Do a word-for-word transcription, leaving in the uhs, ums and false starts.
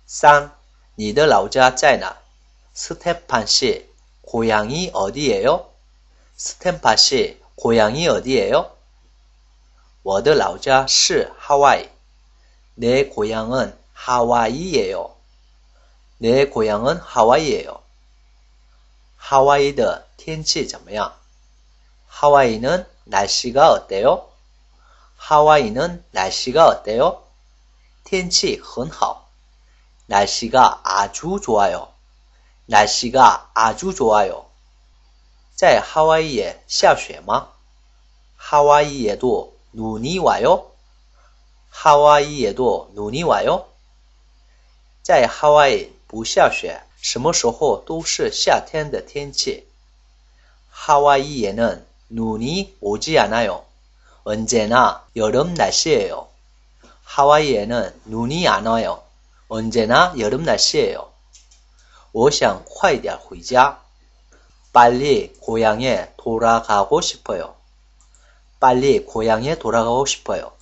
三，你的老家在哪？ 스테판 씨, 고향이 어디예요? 스테판 씨, 고향이 어디예요? 我的老家是하와이. 내 고향은 하와이예요. 내 고향은 하와이예요. 하와이的天气怎么样? 하와이는 날씨가 어때요? 하와이는 날씨가 어때요? 天气很好. 날씨가 아주 좋아요. 날씨가 아주 좋아요. 在하와이에 下雪吗? 하와이에도 눈이 와요? 하와이에도 눈이 와요? 在하와이 不下雪，什么时候都是夏天的天气。 하와이에는 눈이 오지 않아요. 언제나 여름 날씨예요. 하와이에는 눈이 안 와요. 언제나 여름 날씨예요. 我想快点回家. 빨리 고향에 돌아가고 싶어요. 빨리 고향에 돌아가고 싶어요.